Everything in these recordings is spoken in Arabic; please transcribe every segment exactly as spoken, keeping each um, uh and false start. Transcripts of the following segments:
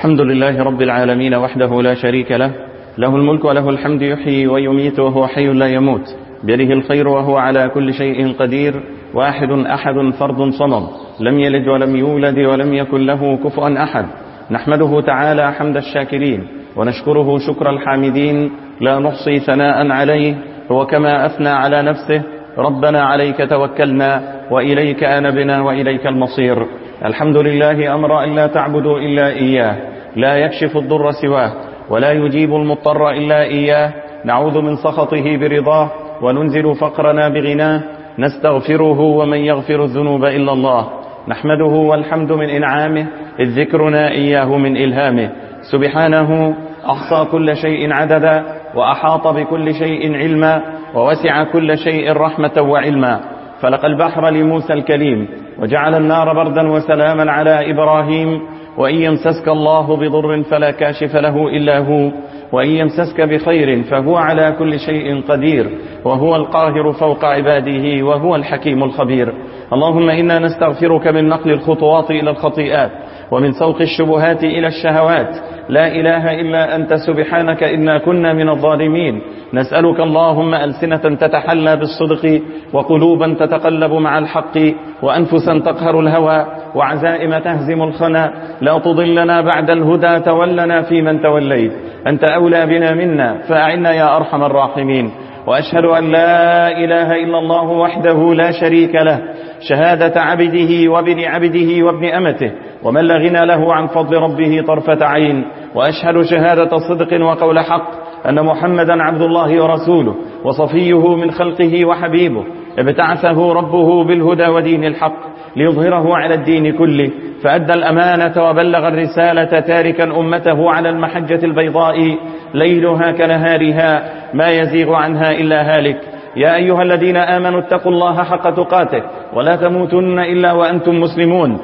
الحمد لله رب العالمين وحده لا شريك له، له الملك وله الحمد، يحيي ويميت وهو حي لا يموت، بيده الخير وهو على كل شيء قدير، واحد أحد فرد صمد، لم يلد ولم يولد ولم يكن له كفوا أحد. نحمده تعالى حمد الشاكرين ونشكره شكر الحامدين، لا نحصي ثناء عليه، هو كما أثنى على نفسه: ربنا عليك توكلنا وإليك أنبنا وإليك المصير. الحمد لله أمر أن لا تعبدوا إلا إياه، لا يكشف الضر سواه ولا يجيب المضطر إلا إياه. نعوذ من سخطه برضاه وننزل فقرنا بغناه، نستغفره ومن يغفر الذنوب إلا الله. نحمده والحمد من إنعامه، إذ ذكرنا إياه من إلهامه. سبحانه أحصى كل شيء عددا، وأحاط بكل شيء علما، ووسع كل شيء رحمة وعلما. فلق البحر لموسى الكليم، وجعل النار بردا وسلاما على إبراهيم. وإن يمسسك الله بضر فلا كاشف له إلا هو، وإن يمسسك بخير فهو على كل شيء قدير، وهو القاهر فوق عباده، وهو الحكيم الخبير. اللهم إنا نستغفرك من نقل الخطوات إلى الخطيئات، ومن سوق الشبهات إلى الشهوات. لا إله إلا أنت سبحانك إنا كنا من الظالمين. نسألك اللهم ألسنة تتحلى بالصدق، وقلوبا تتقلب مع الحق، وأنفسا تقهر الهوى، وعزائم تهزم الخنا. لا تضلنا بعد الهدى، تولنا في من توليت، أنت أولى بنا منا، فأعنا يا أرحم الراحمين. وأشهد أن لا إله إلا الله وحده لا شريك له، شهادة عبده وابن عبده وابن أمته، ومن لا غنى له عن فضل ربه طرفة عين. وأشهد شهادة صدق وقول حق أن محمدا عبد الله ورسوله، وصفيه من خلقه وحبيبه، ابتعثه ربه بالهدى ودين الحق ليظهره على الدين كله، فأدى الأمانة وبلغ الرسالة، تاركا أمته على المحجة البيضاء ليلها كنهارها، ما يزيغ عنها إلا هالك. يا أيها الذين آمنوا اتقوا الله حق تقاته ولا تموتن إلا وأنتم مسلمون.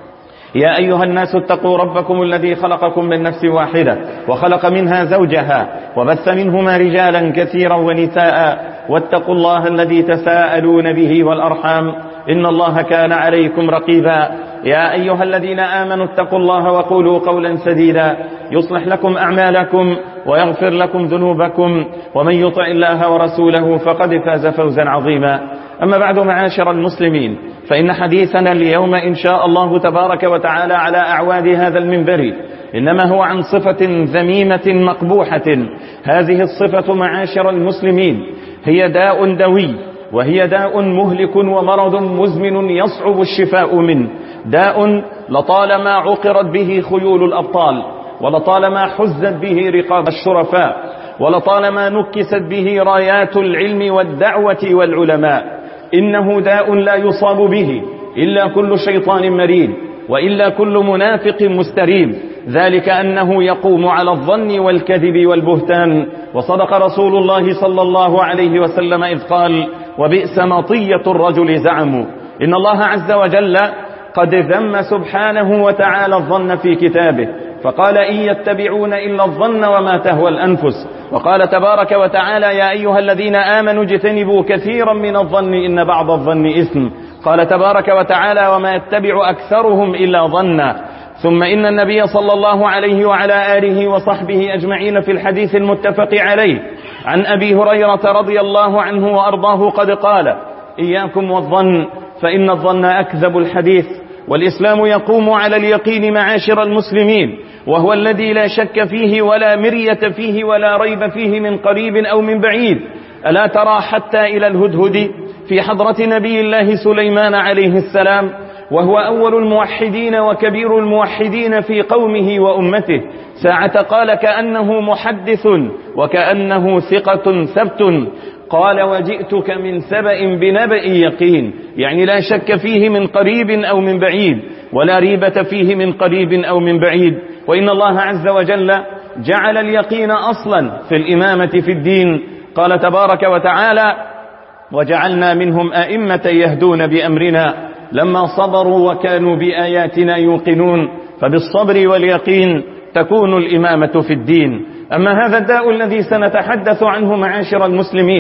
يا أيها الناس اتقوا ربكم الذي خلقكم من نفس واحدة، وخلق منها زوجها، وبث منهما رجالا كثيرا ونساء، واتقوا الله الذي تساءلون به والأرحام، إن الله كان عليكم رقيبا. يا أيها الذين آمنوا اتقوا الله وقولوا قولا سديدا، يصلح لكم أعمالكم ويغفر لكم ذنوبكم، ومن يطع الله ورسوله فقد فاز فوزا عظيما. أما بعد، معاشر المسلمين، فإن حديثنا اليوم إن شاء الله تبارك وتعالى على أعواد هذا المنبر إنما هو عن صفة ذميمة مقبوحة. هذه الصفة معاشر المسلمين هي داء دوي، وهي داء مهلك ومرض مزمن يصعب الشفاء منه. داء لطالما عقرت به خيول الأبطال، ولطالما حزت به رقاب الشرفاء، ولطالما نكست به رايات العلم والدعوة والعلماء. إنه داء لا يصاب به إلا كل شيطان مريد، وإلا كل منافق مستريب، ذلك أنه يقوم على الظن والكذب والبهتان. وصدق رسول الله صلى الله عليه وسلم إذ قال: وبئس مطية الرجل زعموا. إن الله عز وجل قد ذم سبحانه وتعالى الظن في كتابه، فقال: إن يتبعون إلا الظن وما تهوى الأنفس. وقال تبارك وتعالى: يا أيها الذين آمنوا اجتنبوا كثيرا من الظن إن بعض الظن إثم. قال تبارك وتعالى: وما يتبع أكثرهم إلا ظنا. ثم إن النبي صلى الله عليه وعلى آله وصحبه أجمعين في الحديث المتفق عليه عن أبي هريرة رضي الله عنه وأرضاه قد قال: إياكم والظن، فإن الظن أكذب الحديث. والإسلام يقوم على اليقين معاشر المسلمين، وهو الذي لا شك فيه ولا مرية فيه ولا ريب فيه من قريب أو من بعيد. ألا ترى حتى إلى الهدهد في حضرة نبي الله سليمان عليه السلام، وهو أول الموحدين وكبير الموحدين في قومه وأمته، ساعة قال كأنه محدث وكأنه ثقة ثبت، قال: وجئتك من سبأ بنبأ يقين، يعني لا شك فيه من قريب أو من بعيد، ولا ريبة فيه من قريب أو من بعيد. وإن الله عز وجل جعل اليقين أصلا في الإمامة في الدين. قال تبارك وتعالى: وجعلنا منهم أئمة يهدون بأمرنا لما صبروا وكانوا بآياتنا يوقنون. فبالصبر واليقين تكون الإمامة في الدين. أما هذا الداء الذي سنتحدث عنه معاشر المسلمين،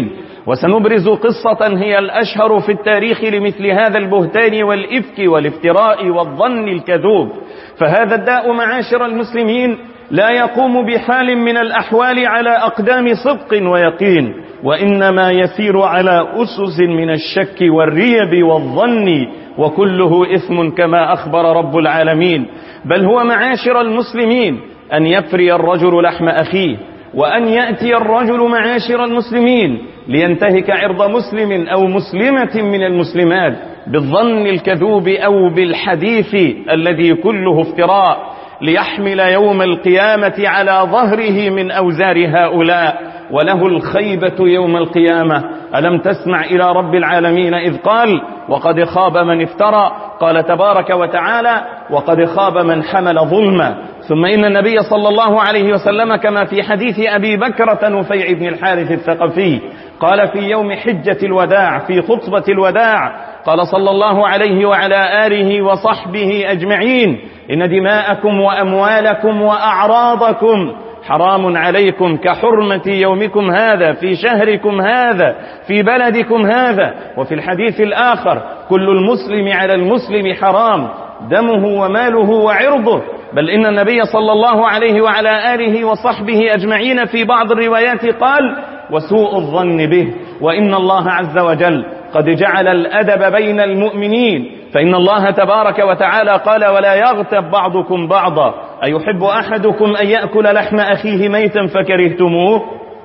وسنبرز قصة هي الأشهر في التاريخ لمثل هذا البهتان والإفك والافتراء والظن الكذوب. فهذا الداء معاشر المسلمين لا يقوم بحال من الأحوال على أقدام صدق ويقين، وإنما يسير على أسس من الشك والريب والظن، وكله إثم كما أخبر رب العالمين. بل هو معاشر المسلمين أن يفري الرجل لحم أخيه، وأن يأتي الرجل معاشر المسلمين لينتهك عرض مسلم أو مسلمة من المسلمات بالظن الكذوب أو بالحديث الذي كله افتراء، ليحمل يوم القيامة على ظهره من أوزار هؤلاء، وله الخيبة يوم القيامة. ألم تسمع إلى رب العالمين إذ قال: وقد خاب من افترى. قال تبارك وتعالى: وقد خاب من حمل ظلما. ثم إن النبي صلى الله عليه وسلم كما في حديث أبي بكرة نفيع بن الحارث الثقفي قال في يوم حجة الوداع في خطبة الوداع، قال صلى الله عليه وعلى آله وصحبه أجمعين: إن دماءكم وأموالكم وأعراضكم حرام عليكم كحرمة يومكم هذا في شهركم هذا في بلدكم هذا. وفي الحديث الآخر: كل المسلم على المسلم حرام دمه وماله وعرضه. بل إن النبي صلى الله عليه وعلى آله وصحبه أجمعين في بعض الروايات قال: وسوء الظن به. وإن الله عز وجل قد جعل الأدب بين المؤمنين، فإن الله تبارك وتعالى قال: ولا يغتب بعضكم بعضا أيحب أحدكم أن يأكل لحم أخيه ميتا فكرهتموه.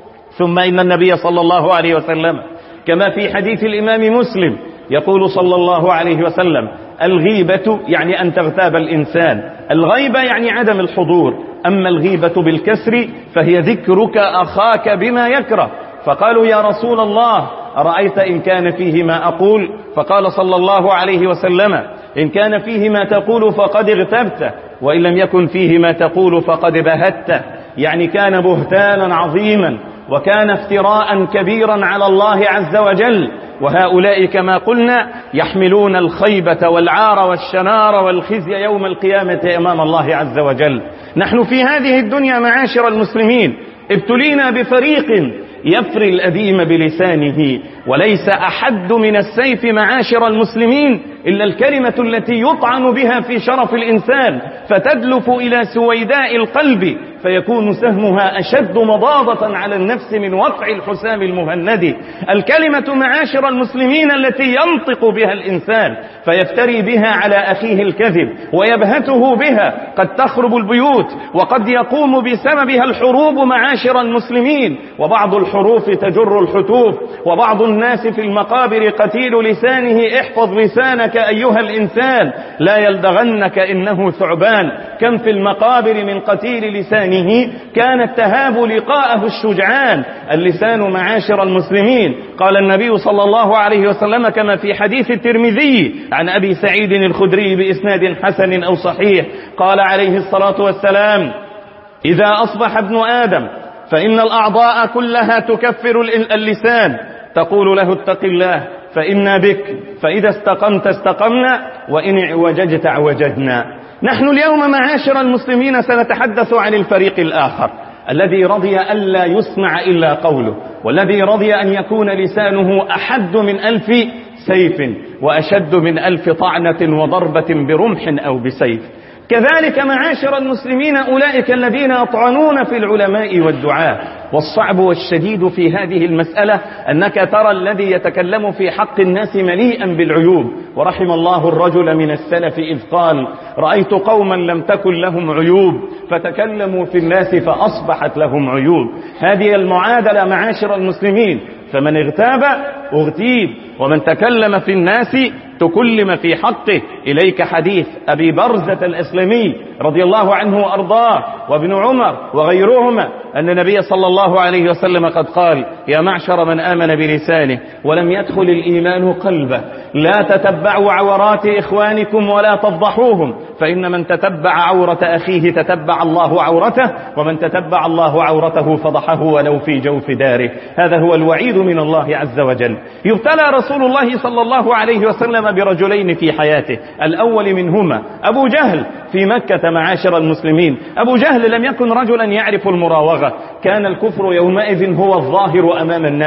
ثم إن النبي صلى الله عليه وسلم كما في حديث الإمام مسلم يقول صلى الله عليه وسلم: الغيبة يعني أن تغتاب الإنسان، الغيبة يعني عدم الحضور، أما الغيبة بالكسر فهي ذكرك أخاك بما يكره. فقالوا: يا رسول الله أرأيت إن كان فيه ما أقول؟ فقال صلى الله عليه وسلم: إن كان فيه ما تقول فقد اغتبته، وإن لم يكن فيه ما تقول فقد بهته. يعني كان بهتانا عظيما وكان افتراء كبيرا على الله عز وجل. وهؤلاء كما قلنا يحملون الخيبة والعار والشنار والخزي يوم القيامة أمام الله عز وجل. نحن في هذه الدنيا معاشر المسلمين ابتلينا بفريق يفري الأديم بلسانه، وليس أحد من السيف معاشر المسلمين إلا الكلمة التي يطعن بها في شرف الإنسان فتدلف إلى سويداء القلب، فيكون سهمها أشد مضاضة على النفس من وقع الحسام المهند. الكلمة معاشر المسلمين التي ينطق بها الإنسان فيفتري بها على أخيه الكذب ويبهته بها قد تخرب البيوت، وقد يقوم بسببها الحروب معاشر المسلمين، وبعض الحروف تجر الحتوف، وبعض الناس في المقابر قتيل لسانه: احفظ لسانك أيها الإنسان لا يلدغنك إنه ثعبان. كم في المقابر من قتيل لسانه كانت تهاب لقاءه الشجعان. اللسان معاشر المسلمين، قال النبي صلى الله عليه وسلم كما في حديث الترمذي عن أبي سعيد الخدري بإسناد حسن أو صحيح، قال عليه الصلاة والسلام: إذا أصبح ابن آدم فإن الأعضاء كلها تكفر اللسان، تقول له: اتق الله فإنا بك، فإذا استقمت استقمنا، وإن اعوججت اعوججنا. نحن اليوم معاشر المسلمين سنتحدث عن الفريق الآخر الذي رضي ألا يسمع إلا قوله، والذي رضي أن يكون لسانه أحد من ألف سيف وأشد من ألف طعنة وضربة برمح أو بسيف. كذلك معاشر المسلمين أولئك الذين يطعنون في العلماء والدعاة. والصعب والشديد في هذه المسألة أنك ترى الذي يتكلم في حق الناس مليئا بالعيوب. ورحم الله الرجل من السلف إذ قال: رأيت قوما لم تكن لهم عيوب فتكلموا في الناس فأصبحت لهم عيوب. هذه المعادلة معاشر المسلمين، فمن اغتاب اغتيب، ومن تكلم في الناس تكلم في حقه. إليك حديث أبي برزة الأسلمي رضي الله عنه وأرضاه وابن عمر وغيرهما أن النبي صلى الله عليه وسلم قد قال: يا معشر من آمن بلسانه ولم يدخل الإيمان قلبه، لا تتبعوا عورات إخوانكم ولا تفضحوهم، فإن من تتبع عورة أخيه تتبع الله عورته، ومن تتبع الله عورته فضحه ولو في جوف داره. هذا هو الوعيد من الله عز وجل. يبتلى رسول الله صلى الله عليه وسلم برجلين في حياته، الأول منهما أبو جهل في مكة معاشر المسلمين. أبو جهل لم يكن رجلا يعرف المراوغة، كان الكفر يومئذ هو الظاهر أمام الناس،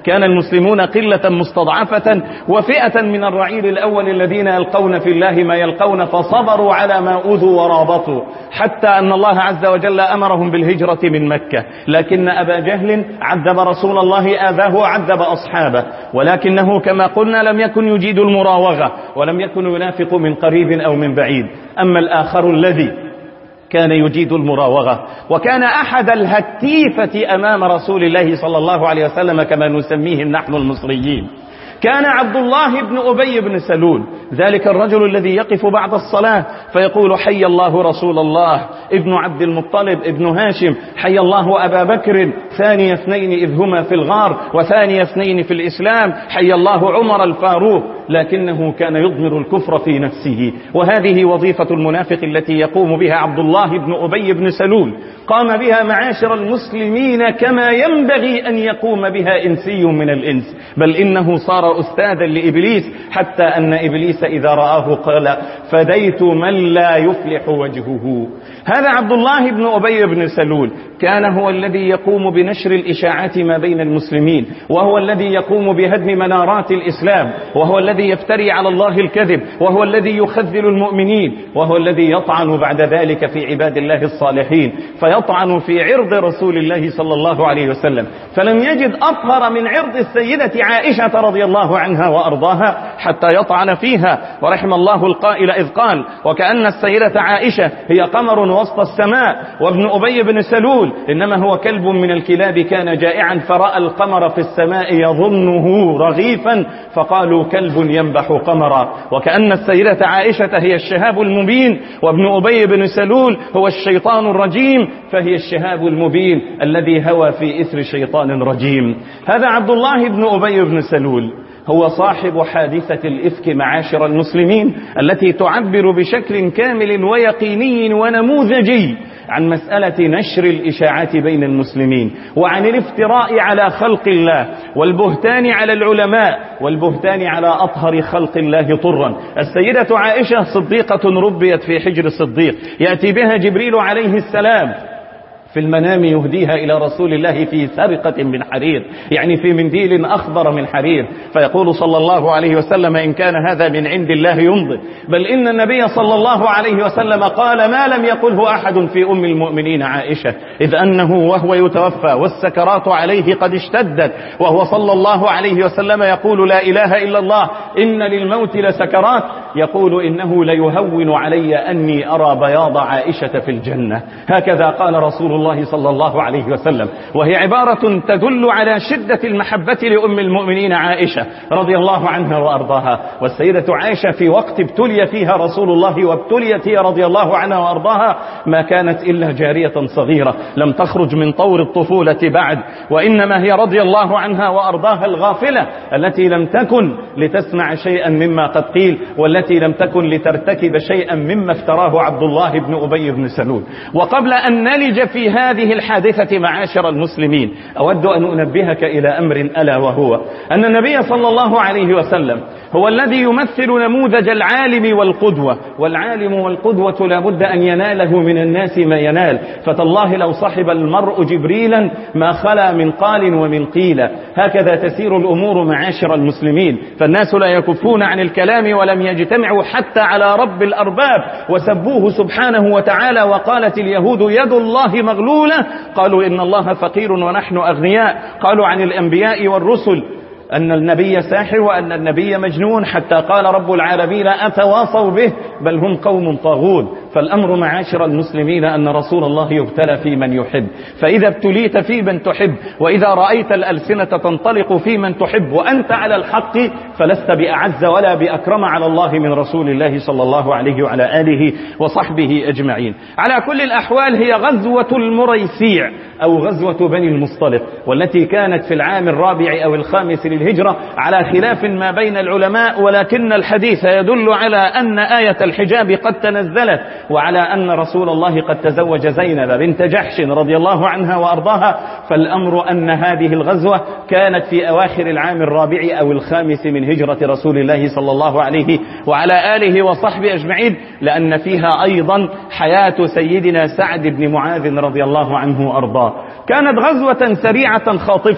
كان المسلمون قلة مستضعفة وفئة من الرعيل الأول الذين يلقون في الله ما يلقون، فصبروا على ما أوذوا ورابطوا، حتى أن الله عز وجل أمرهم بالهجرة من مكة. لكن أبا جهل عذب رسول الله، آذاه وعذب أصحابه، ولكنه كما قلنا لم يكن يجيد المراوغة ولم يكن ينافق من قريب أو من بعيد. أما الآخر الذي كان يجيد المراوغة وكان أحد الهتيفة أمام رسول الله صلى الله عليه وسلم كما نسميهم نحن المصريين، كان عبد الله بن أبي بن سلول، ذلك الرجل الذي يقف بعد الصلاة فيقول حي الله رسول الله، ابن عبد المطلب ابن هاشم، حي الله أبا بكر ثاني اثنين إذ هما في الغار وثاني اثنين في الإسلام، حي الله عمر الفاروق. لكنه كان يضمر الكفر في نفسه، وهذه وظيفة المنافق التي يقوم بها عبد الله بن أبي بن سلول، قام بها معاشر المسلمين كما ينبغي أن يقوم بها إنسي من الإنس، بل إنه صار أستاذا لإبليس، حتى أن إبليس إذا رآه قال فديت من لا يفلح وجهه. هذا عبد الله بن أبي بن سلول كان هو الذي يقوم بنشر الإشاعات ما بين المسلمين، وهو الذي يقوم بهدم منارات الإسلام، وهو الذي يفتري على الله الكذب، وهو الذي يخذل المؤمنين، وهو الذي يطعن بعد ذلك في عباد الله الصالحين، فيطعن في عرض رسول الله صلى الله عليه وسلم. فلم يجد أطهر من عرض السيدة عائشة رضي الله عنها وأرضاها حتى يطعن فيها. ورحم الله القائل إذ قال وكأن السيدة عائشة هي قمر وسط السماء، وابن أبي بن سلول إنما هو كلب من الكلاب كان جائعا فرأى القمر في السماء يظنه رغيفا فقالوا كلب ينبح قمرا. وكأن السيدة عائشة هي الشهاب المبين، وابن أبي بن سلول هو الشيطان الرجيم، فهي الشهاب المبين الذي هوى في إثر شيطان رجيم. هذا عبد الله بن أبي بن سلول هو صاحب حادثة الإفك معاشر المسلمين، التي تعبر بشكل كامل ويقيني ونموذجي عن مسألة نشر الإشاعات بين المسلمين، وعن الافتراء على خلق الله، والبهتان على العلماء، والبهتان على أطهر خلق الله طرا. السيدة عائشة صديقة ربيت في حجر الصديق، يأتي بها جبريل عليه السلام في المنام يهديها إلى رسول الله في سرقة من حرير، يعني في منديل أخضر من حرير، فيقول صلى الله عليه وسلم إن كان هذا من عند الله يمضي. بل إن النبي صلى الله عليه وسلم قال ما لم يقله أحد في أم المؤمنين عائشة، إذ أنه وهو يتوفى والسكرات عليه قد اشتدت، وهو صلى الله عليه وسلم يقول لا إله إلا الله إن للموت لسكرات، يقول إنه ليهون علي أني أرى بياض عائشة في الجنة. هكذا قال رسول الله صلى الله عليه وسلم، وهي عبارة تدل على شدة المحبة لأم المؤمنين عائشة رضي الله عنها وأرضاها. والسيدة عائشة في وقت ابتلي فيها رسول الله وابتليت هي رضي الله عنها وأرضاها ما كانت إلا جارية صغيرة لم تخرج من طور الطفولة بعد، وإنما هي رضي الله عنها وأرضاها الغافلة التي لم تكن لتسمع شيئا مما قد قيل، والتي لم تكن لترتكب شيئا مما افتراه عبد الله بن أبي بن سلول. وقبل أن نلج في هذه الحادثة معاشر المسلمين أود أن أنبهك إلى أمر ألا وهو أن النبي صلى الله عليه وسلم هو الذي يمثل نموذج العالم والقدوة، والعالم والقدوة لابد أن يناله من الناس ما ينال، فتالله لو صحب المرء جبريلا ما خلا من قال ومن قيل. هكذا تسير الأمور معاشر المسلمين، فالناس لا يكفون عن الكلام ولم يجتمعوا حتى على رب الأرباب وسبوه سبحانه وتعالى. وقالت اليهود يد الله مغلولة، قالوا إن الله فقير ونحن أغنياء. قالوا عن الأنبياء والرسل أن النبي ساحر وأن النبي مجنون، حتى قال رب العالمين أتواصوا به بل هم قوم طاغون. فالأمر معاشر المسلمين أن رسول الله يبتلى في من يحب، فإذا ابتليت في من تحب، وإذا رأيت الألسنة تنطلق في من تحب وأنت على الحق، فلست بأعز ولا بأكرم على الله من رسول الله صلى الله عليه وعلى آله وصحبه أجمعين. على كل الأحوال هي غزوة المريسيع أو غزوة بني المصطلق، والتي كانت في العام الرابع أو الخامس للهجرة على خلاف ما بين العلماء، ولكن الحديث يدل على أن آية الحجاب قد تنزلت، وعلى أن رسول الله قد تزوج زينب بنت جحش رضي الله عنها وأرضاها. فالأمر أن هذه الغزوة كانت في أواخر العام الرابع أو الخامس من هجرة رسول الله صلى الله عليه وعلى آله وصحبه أجمعين، لأن فيها أيضا حياة سيدنا سعد بن معاذ رضي الله عنه وأرضاه. كانت غزوة سريعة خاطفة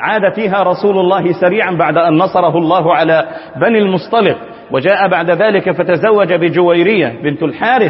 عاد فيها رسول الله سريعا بعد أن نصره الله على بني المصطلق، وجاء بعد ذلك فتزوج بجويرية بنت الحارث،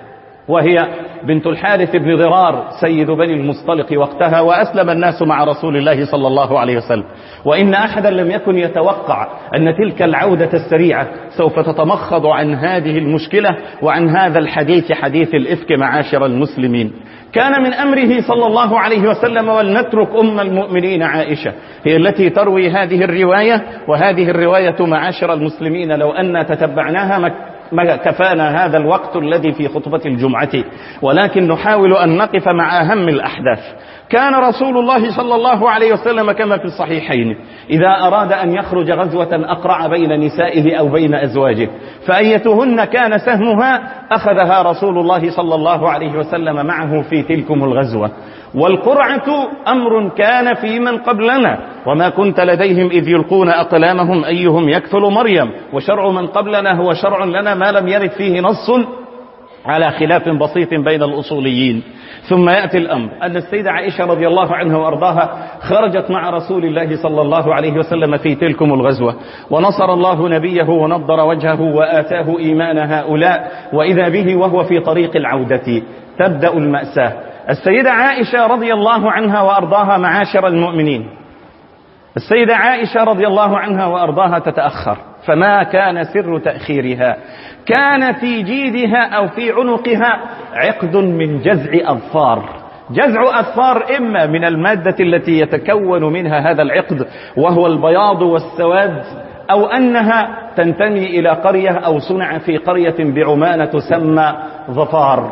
وهي بنت الحارث بن ضرار سيد بني المصطلق وقتها، وأسلم الناس مع رسول الله صلى الله عليه وسلم. وإن أحدا لم يكن يتوقع أن تلك العودة السريعة سوف تتمخض عن هذه المشكلة وعن هذا الحديث، حديث الإفك، معاشر المسلمين. كان من أمره صلى الله عليه وسلم، ولنترك أم المؤمنين عائشة هي التي تروي هذه الرواية، وهذه الرواية معاشر المسلمين لو أن تتبعناها ما كفانا هذا الوقت الذي في خطبة الجمعة، ولكن نحاول أن نقف مع أهم الأحداث. كان رسول الله صلى الله عليه وسلم كما في الصحيحين إذا أراد أن يخرج غزوة أقرع بين نسائه أو بين أزواجه، فأيتهن كان سهمها أخذها رسول الله صلى الله عليه وسلم معه في تلكم الغزوة. والقرعة أمر كان في من قبلنا، وما كنت لديهم إذ يلقون أقلامهم أيهم يكفل مريم، وشرع من قبلنا هو شرع لنا ما لم يرد فيه نص، على خلاف بسيط بين الأصوليين. ثم يأتي الأمر أن السيدة عائشة رضي الله عنها وأرضاها خرجت مع رسول الله صلى الله عليه وسلم في تلكم الغزوة، ونصر الله نبيه ونضر وجهه وآتاه إيمان هؤلاء، وإذا به وهو في طريق العودة تبدأ المأساة. السيدة عائشة رضي الله عنها وأرضاها معاشر المؤمنين، السيدة عائشة رضي الله عنها وأرضاها تتأخر، فما كان سر تأخيرها؟ كان في جيدها أو في عنقها عقد من جزع أظفار. جزع أظفار إما من المادة التي يتكون منها هذا العقد وهو البياض والسواد، أو أنها تنتمي إلى قرية أو صنع في قرية بعمان تسمى ظفار.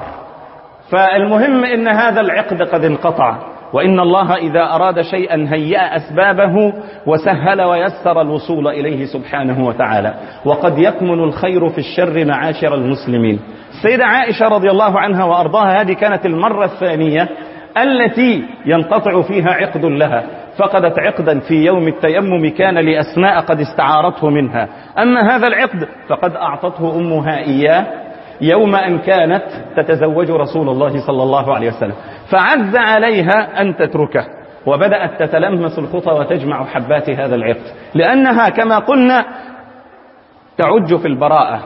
فالمهم إن هذا العقد قد انقطع، وإن الله إذا أراد شيئا هيأ أسبابه وسهل ويسر الوصول إليه سبحانه وتعالى، وقد يكمن الخير في الشر معاشر المسلمين. السيدة عائشة رضي الله عنها وأرضاها هذه كانت المرة الثانية التي ينقطع فيها عقد لها، فقدت عقدا في يوم التيمم كان لأسماء قد استعارته منها، أما هذا العقد فقد أعطته أمها إياه يوم أن كانت تتزوج رسول الله صلى الله عليه وسلم، فعز عليها أن تتركه، وبدأت تتلمس الخطى وتجمع حبات هذا العقد، لأنها كما قلنا تعج في البراءة،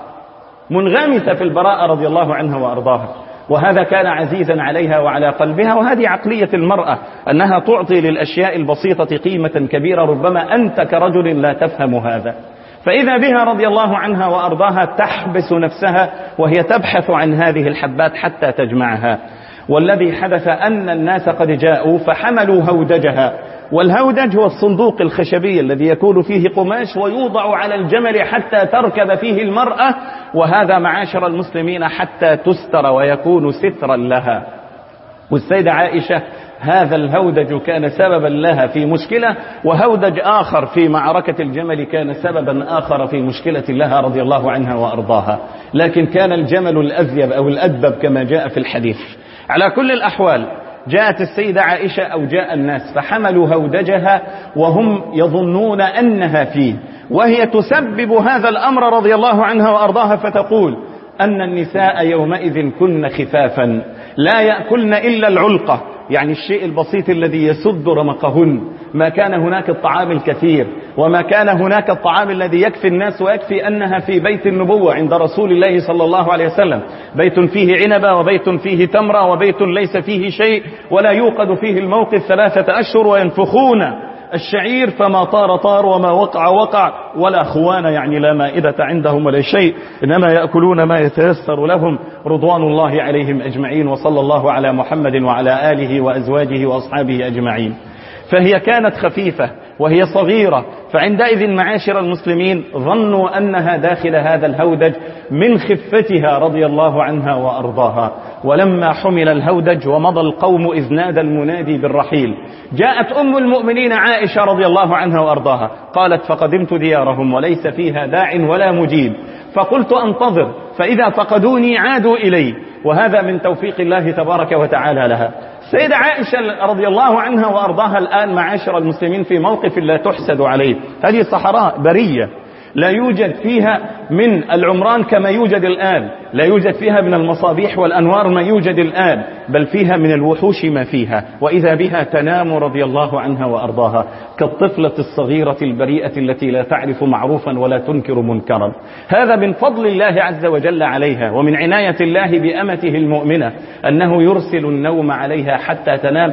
منغمسة في البراءة رضي الله عنها وأرضاها، وهذا كان عزيزا عليها وعلى قلبها. وهذه عقلية المرأة، أنها تعطي للأشياء البسيطة قيمة كبيرة، ربما أنت كرجل لا تفهم هذا. فإذا بها رضي الله عنها وأرضاها تحبس نفسها وهي تبحث عن هذه الحبات حتى تجمعها. والذي حدث أن الناس قد جاءوا فحملوا هودجها، والهودج هو الصندوق الخشبي الذي يكون فيه قماش ويوضع على الجمل حتى تركب فيه المرأة، وهذا معاشر المسلمين حتى تستر ويكون سترا لها. والسيدة عائشة هذا الهودج كان سببا لها في مشكلة، وهودج آخر في معركة الجمل كان سببا آخر في مشكلة لها رضي الله عنها وأرضاها، لكن كان الجمل الأذيب أو الأدبب كما جاء في الحديث. على كل الأحوال جاءت السيدة عائشة أو جاء الناس فحملوا هودجها وهم يظنون أنها فيه، وهي تسبب هذا الأمر رضي الله عنها وأرضاها، فتقول أن النساء يومئذ كن خفافا لا يأكلن إلا العلقة، يعني الشيء البسيط الذي يسد رمقهن، ما كان هناك الطعام الكثير، وما كان هناك الطعام الذي يكفي الناس، ويكفي أنها في بيت النبوة عند رسول الله صلى الله عليه وسلم، بيت فيه عنبة وبيت فيه تمرة وبيت ليس فيه شيء، ولا يوقد فيه الموقد ثلاثة أشهر، وينفخون الشعير فما طار طار وما وقع وقع، ولا خوان، يعني لا مائدة عندهم ولا شيء، إنما يأكلون ما يتيسر لهم رضوان الله عليهم أجمعين. وصلى الله على محمد وعلى آله وأزواجه وأصحابه أجمعين. فهي كانت خفيفة وهي صغيرة، فعندئذ معاشر المسلمين ظنوا أنها داخل هذا الهودج من خفتها رضي الله عنها وأرضاها. ولما حمل الهودج ومضى القوم إذ نادى المنادي بالرحيل، جاءت أم المؤمنين عائشة رضي الله عنها وأرضاها قالت: فقدمت ديارهم وليس فيها داع ولا مجيب، فقلت أنتظر، فإذا فقدوني عادوا إلي، وهذا من توفيق الله تبارك وتعالى لها. سيدة عائشة رضي الله عنها وأرضاها الآن معاشر المسلمين في موقف لا تحسد عليه، هذه صحراء برية، لا يوجد فيها من العمران كما يوجد الآن، لا يوجد فيها من المصابيح والأنوار ما يوجد الآن، بل فيها من الوحوش ما فيها. وإذا بها تنام رضي الله عنها وأرضاها كالطفلة الصغيرة البريئة التي لا تعرف معروفا ولا تنكر منكرا. هذا من فضل الله عز وجل عليها، ومن عناية الله بأمته المؤمنة أنه يرسل النوم عليها حتى تنام،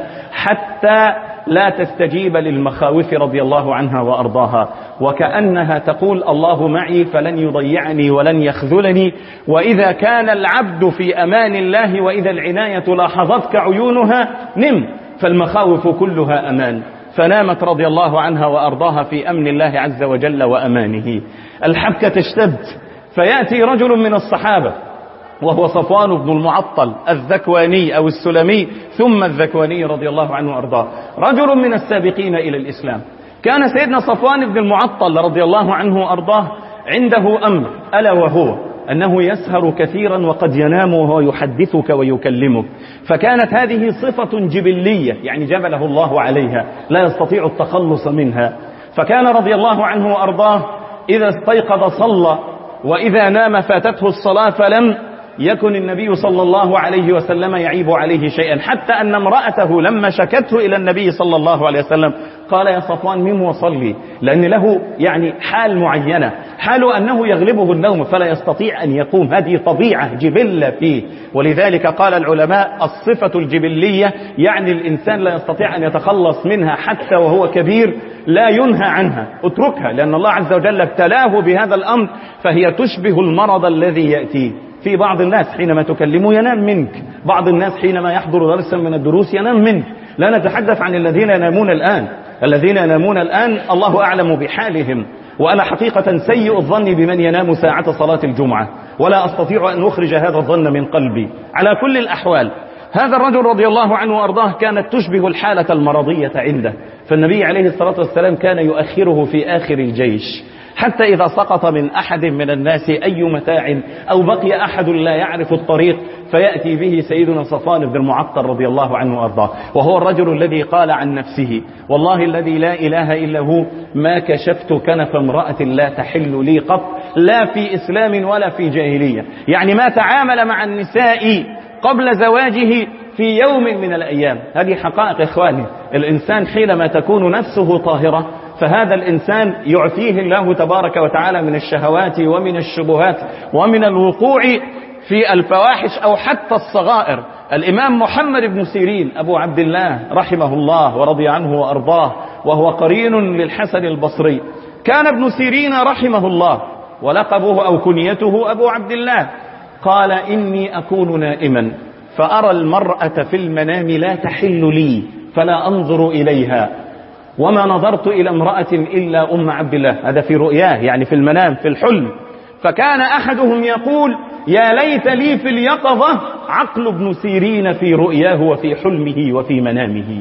حتى لا تستجيب للمخاوف رضي الله عنها وأرضاها، وكأنها تقول الله معي فلن يضيعني ولن يخذلني. وإذا كان العبد في أمان الله وإذا العناية لاحظتك عيونها نم، فالمخاوف كلها أمان. فنامت رضي الله عنها وأرضاها في أمن الله عز وجل وأمانه. الحبكة تشتد، فيأتي رجل من الصحابة وهو صفوان بن المعطل الذكواني أو السلمي ثم الذكواني رضي الله عنه وأرضاه، رجل من السابقين إلى الإسلام. كان سيدنا صفوان بن المعطل رضي الله عنه وأرضاه عنده أمر، ألا وهو أنه يسهر كثيرا وقد ينام وهو يحدثك ويكلمك، فكانت هذه صفة جبلية يعني جبله الله عليها لا يستطيع التخلص منها. فكان رضي الله عنه وأرضاه إذا استيقظ صلى، وإذا نام فاتته الصلاة فلم يكن النبي صلى الله عليه وسلم يعيب عليه شيئا، حتى أن امرأته لما شكته إلى النبي صلى الله عليه وسلم قال يا صفوان نم وصلي، لأن له يعني حال معينة، حاله أنه يغلبه النوم فلا يستطيع أن يقوم، هذه طبيعة جبلة فيه. ولذلك قال العلماء الصفة الجبلية يعني الإنسان لا يستطيع أن يتخلص منها حتى وهو كبير، لا ينهى عنها، اتركها، لأن الله عز وجل ابتلاه بهذا الأمر، فهي تشبه المرض الذي يأتي في بعض الناس حينما تكلمه ينام منك، بعض الناس حينما يحضر درسا من الدروس ينام منك. لا نتحدث عن الذين ينامون الآن، الذين ينامون الآن الله أعلم بحالهم، وأنا حقيقة سيء الظن بمن ينام ساعة صلاة الجمعة، ولا أستطيع أن أخرج هذا الظن من قلبي. على كل الأحوال هذا الرجل رضي الله عنه وأرضاه كانت تشبه الحالة المرضية عنده، فالنبي عليه الصلاة والسلام كان يؤخره في آخر الجيش، حتى إذا سقط من أحد من الناس أي متاع أو بقي أحد لا يعرف الطريق فيأتي به سيدنا صفوان بن المعطل رضي الله عنه وأرضاه، وهو الرجل الذي قال عن نفسه والله الذي لا إله إلا هو ما كشفت كنف امرأة لا تحل لي قط، لا في إسلام ولا في جاهلية، يعني ما تعامل مع النساء قبل زواجه في يوم من الأيام. هذه حقائق إخواني، الإنسان حينما تكون نفسه طاهرة فهذا الإنسان يعفيه الله تبارك وتعالى من الشهوات ومن الشبهات ومن الوقوع في الفواحش أو حتى الصغائر. الإمام محمد بن سيرين أبو عبد الله رحمه الله ورضي عنه وأرضاه، وهو قرين للحسن البصري، كان ابن سيرين رحمه الله ولقبه أو كنيته أبو عبد الله، قال إني أكون نائما فأرى المرأة في المنام لا تحل لي فلا أنظر إليها، وما نظرت إلى امرأة إلا أم عبد الله، هذا في رؤياه يعني في المنام في الحلم. فكان أحدهم يقول يا ليت لي في اليقظة عقل ابن سيرين في رؤياه وفي حلمه وفي منامه.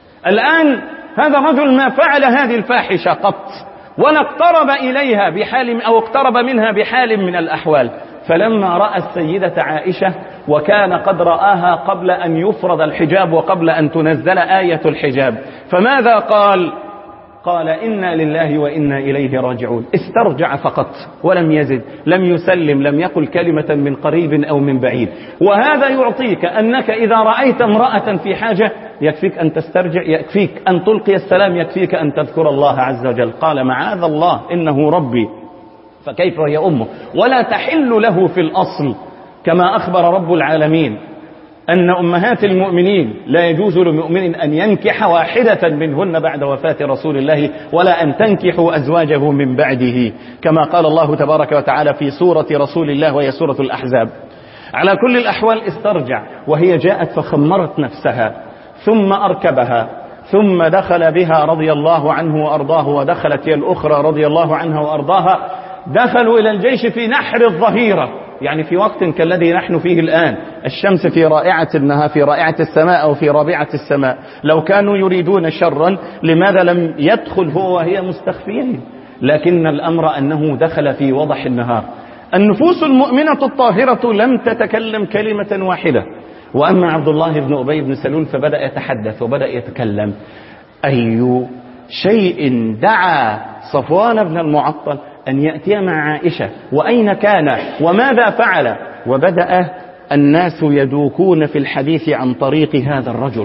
الآن هذا الرجل ما فعل هذه الفاحشة قط ولا اقترب إليها بحال أو اقترب منها بحال من الأحوال. فلما رأى السيدة عائشة وكان قد رآها قبل أن يفرض الحجاب وقبل أن تنزل آية الحجاب، فماذا قال؟ قال إنا لله وإنا إليه راجعون، استرجع فقط ولم يزد، لم يسلم، لم يقل كلمة من قريب أو من بعيد. وهذا يعطيك أنك إذا رأيت امرأة في حاجة يكفيك أن تسترجع، يكفيك أن تلقي السلام، يكفيك أن تذكر الله عز وجل. قال معاذ الله إنه ربي، فكيف هي أمه؟ ولا تحل له في الأصل، كما أخبر رب العالمين أن أمهات المؤمنين لا يجوز لمؤمن أن ينكح واحدة منهن بعد وفاة رسول الله، ولا أن تنكحوا أزواجه من بعده، كما قال الله تبارك وتعالى في سورة رسول الله وهي سورة الأحزاب. على كل الأحوال استرجع، وهي جاءت فخمرت نفسها ثم أركبها ثم دخل بها رضي الله عنه وأرضاه، ودخلت هي الأخرى رضي الله عنها وأرضاها. دخلوا إلى الجيش في نحر الظهيرة، يعني في وقت كالذي نحن فيه الآن، الشمس في رائعة النهار، في رائعة السماء أو في رابعة السماء. لو كانوا يريدون شرا لماذا لم يدخل هو وهي مستخفين؟ لكن الأمر أنه دخل في وضح النهار. النفوس المؤمنة الطاهرة لم تتكلم كلمة واحدة. وأما عبد الله بن أبي بن سلول فبدأ يتحدث وبدأ يتكلم. أي شيء دعا صفوان بن المعطل أن يأتي مع عائشة، وأين كان وماذا فعل؟ وبدأ الناس يدوكون في الحديث عن طريق هذا الرجل.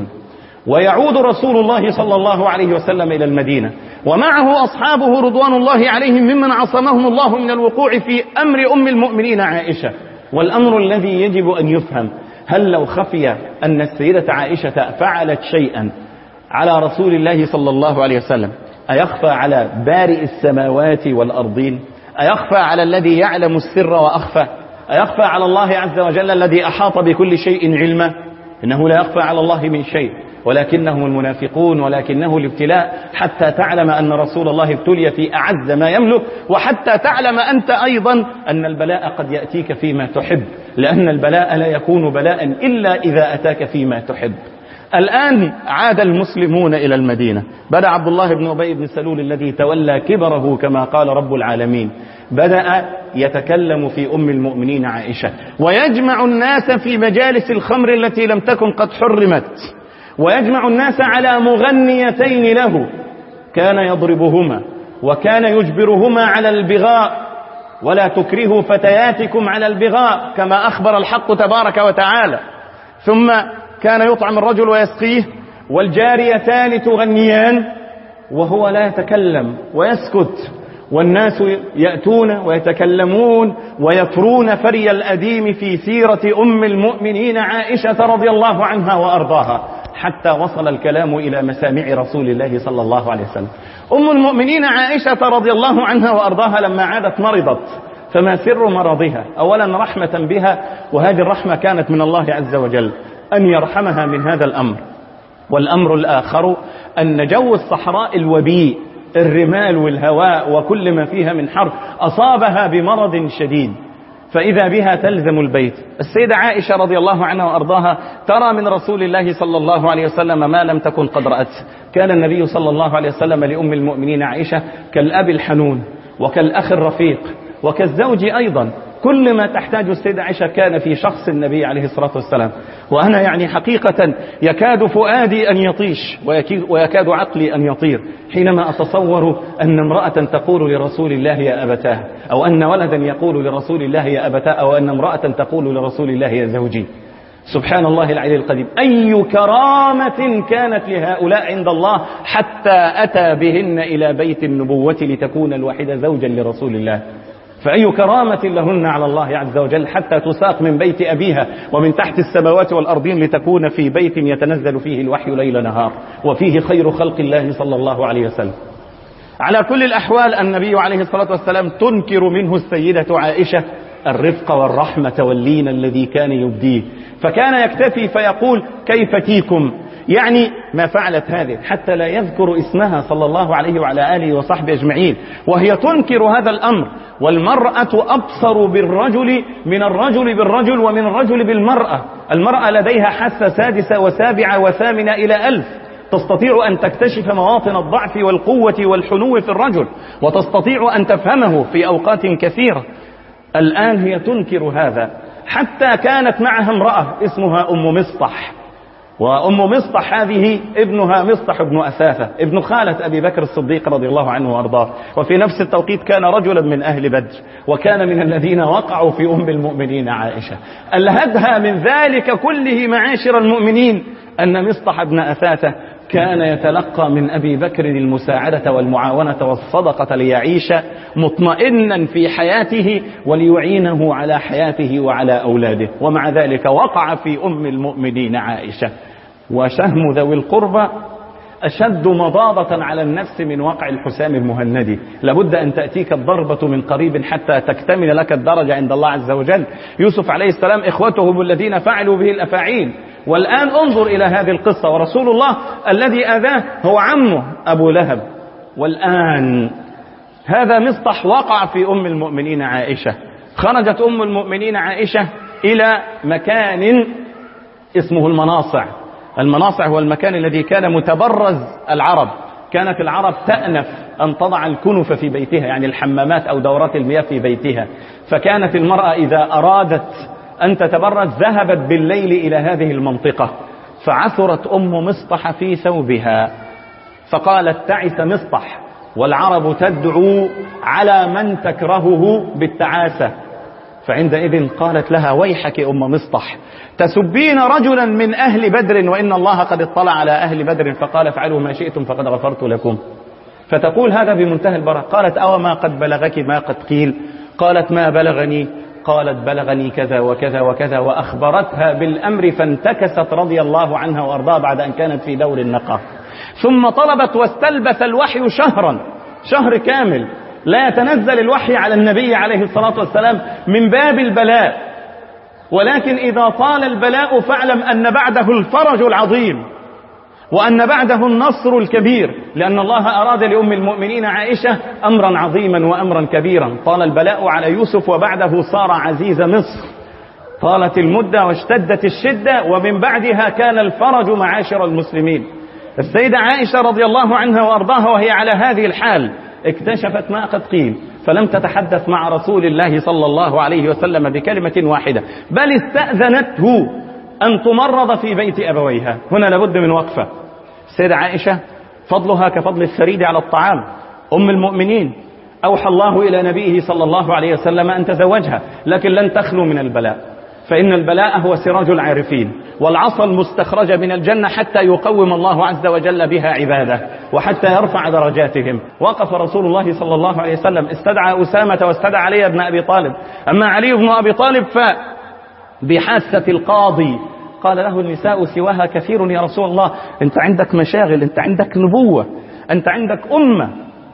ويعود رسول الله صلى الله عليه وسلم إلى المدينة ومعه أصحابه رضوان الله عليهم ممن عصمهم الله من الوقوع في أمر أم المؤمنين عائشة. والأمر الذي يجب أن يفهم، هل لو خفي أن السيدة عائشة فعلت شيئا على رسول الله صلى الله عليه وسلم أيخفى على بارئ السماوات والأرضين؟ أيخفى على الذي يعلم السر وأخفى؟ أيخفى على الله عز وجل الذي أحاط بكل شيء علما؟ إنه لا يخفى على الله من شيء، ولكنهم المنافقون، ولكنه الابتلاء حتى تعلم أن رسول الله ابتلي في أعز ما يملك، وحتى تعلم أنت أيضا أن البلاء قد يأتيك فيما تحب، لأن البلاء لا يكون بلاء إلا إذا أتاك فيما تحب. الآن عاد المسلمون إلى المدينة، بدأ عبد الله بن أبي بن سلول الذي تولى كبره كما قال رب العالمين بدأ يتكلم في أم المؤمنين عائشة، ويجمع الناس في مجالس الخمر التي لم تكن قد حرمت، ويجمع الناس على مغنيتين له كان يضربهما وكان يجبرهما على البغاء، ولا تكرهوا فتياتكم على البغاء كما أخبر الحق تبارك وتعالى. ثم كان يطعم الرجل ويسقيه والجاريتان تغنيان وهو لا يتكلم ويسكت، والناس يأتون ويتكلمون ويفرون فري الأديم في سيرة أم المؤمنين عائشة رضي الله عنها وأرضاها، حتى وصل الكلام إلى مسامع رسول الله صلى الله عليه وسلم. أم المؤمنين عائشة رضي الله عنها وأرضاها لما عادت مرضت، فما سر مرضها؟ أولا رحمة بها، وهذه الرحمة كانت من الله عز وجل أن يرحمها من هذا الأمر. والأمر الآخر أن جو الصحراء الوبيء، الرمال والهواء وكل ما فيها من حر، أصابها بمرض شديد، فإذا بها تلزم البيت. السيدة عائشة رضي الله عنها وأرضاها ترى من رسول الله صلى الله عليه وسلم ما لم تكن قد رأت. كان النبي صلى الله عليه وسلم لأم المؤمنين عائشة كالأب الحنون وكالأخ الرفيق وكالزوج أيضا، كل ما تحتاج السيدة عائشة كان في شخص النبي عليه الصلاة والسلام. وأنا يعني حقيقة يكاد فؤادي أن يطيش ويكاد عقلي أن يطير حينما أتصور أن امرأة تقول لرسول الله يا أبتاه، أو أن ولدا يقول لرسول الله يا أبتاه، أو أن امرأة تقول لرسول الله يا زوجي. سبحان الله العلي القديم، أي كرامة كانت لهؤلاء عند الله حتى أتى بهن إلى بيت النبوة لتكون الواحدة زوجا لرسول الله. فأي كرامة لهن على الله عز وجل حتى تساق من بيت أبيها ومن تحت السماوات والأرضين لتكون في بيت يتنزل فيه الوحي ليل نهار وفيه خير خلق الله صلى الله عليه وسلم. على كل الأحوال النبي عليه الصلاة والسلام تنكر منه السيدة عائشة الرفق والرحمة واللين الذي كان يبديه، فكان يكتفي فيقول كيف تيكم، يعني ما فعلت هذه، حتى لا يذكر اسمها صلى الله عليه وعلى آله وصحبه أجمعين، وهي تنكر هذا الأمر. والمرأة أبصر بالرجل من الرجل بالرجل ومن الرجل بالمرأة. المرأة لديها حاسة سادسة وسابعة وثامنة إلى ألف، تستطيع أن تكتشف مواطن الضعف والقوة والحنو في الرجل، وتستطيع أن تفهمه في أوقات كثيرة. الآن هي تنكر هذا، حتى كانت معها امرأة اسمها أم مصطح، وأم مصطح هذه ابنها مصطح بن أثاثة ابن خالة أبي بكر الصديق رضي الله عنه وأرضاه، وفي نفس التوقيت كان رجلا من أهل بدر، وكان من الذين وقعوا في أم المؤمنين عائشة. ألهدها من ذلك كله معاشر المؤمنين أن مصطح بن أثاثة كان يتلقى من أبي بكر المساعدة والمعاونة والصدقة ليعيش مطمئنا في حياته وليعينه على حياته وعلى أولاده، ومع ذلك وقع في أم المؤمنين عائشة. وشهم ذوي القربى أشد مضاضة على النفس من وقع الحسام المهندي، لابد أن تأتيك الضربة من قريب حتى تكتمل لك الدرجة عند الله عز وجل. يوسف عليه السلام إخوته الذين فعلوا به الأفاعيل، والآن انظر إلى هذه القصة، ورسول الله الذي أذاه هو عمه أبو لهب. والآن هذا مصطح وقع في أم المؤمنين عائشة. خرجت أم المؤمنين عائشة إلى مكان اسمه المناصع. المناصع هو المكان الذي كان متبرز العرب، كانت العرب تأنف أن تضع الكنف في بيتها، يعني الحمامات أو دورات المياه في بيتها، فكانت المرأة إذا أرادت أن تتبرز ذهبت بالليل إلى هذه المنطقة، فعثرت أم مصطح في ثوبها فقالت تعس مصطح، والعرب تدعو على من تكرهه بالتعاسة. فعندئذ قالت لها ويحك أم مصطح تسبين رجلا من أهل بدر وإن الله قد اطلع على أهل بدر فقال افعلوا ما شئتم فقد غفرت لكم. فتقول هذا بمنتهى البراءة. قالت أو ما قد بلغك ما قد قيل؟ قالت ما بلغني. قالت بلغني كذا وكذا وكذا، وأخبرتها بالأمر فانتكست رضي الله عنها وأرضاها بعد أن كانت في دور النقاء. ثم طلبت واستلبث الوحي شهرا، شهر كامل لا يتنزل الوحي على النبي عليه الصلاة والسلام من باب البلاء، ولكن إذا طال البلاء فاعلم أن بعده الفرج العظيم وأن بعده النصر الكبير، لأن الله أراد لأم المؤمنين عائشة أمرا عظيما وأمرا كبيرا. طال البلاء على يوسف وبعده صار عزيز مصر، طالت المدة واشتدت الشدة ومن بعدها كان الفرج معاشر المسلمين. السيدة عائشة رضي الله عنها وأرضاها وهي على هذه الحال اكتشفت ما قد قيل، فلم تتحدث مع رسول الله صلى الله عليه وسلم بكلمة واحدة، بل استأذنته أن تمرض في بيت أبويها. هنا لابد من وقفة. السيدة عائشة فضلها كفضل الثريد على الطعام، أم المؤمنين، أوحى الله إلى نبيه صلى الله عليه وسلم أن تزوجها، لكن لن تخلو من البلاء، فإن البلاء هو سراج العارفين والعصا المستخرجة من الجنة حتى يقوم الله عز وجل بها عباده وحتى يرفع درجاتهم. وقف رسول الله صلى الله عليه وسلم استدعى أسامة واستدعى علي بن أبي طالب. أما علي بن أبي طالب فبحاسة القاضي قال له النساء سواها كثير يا رسول الله، أنت عندك مشاغل، أنت عندك نبوة، أنت عندك أمة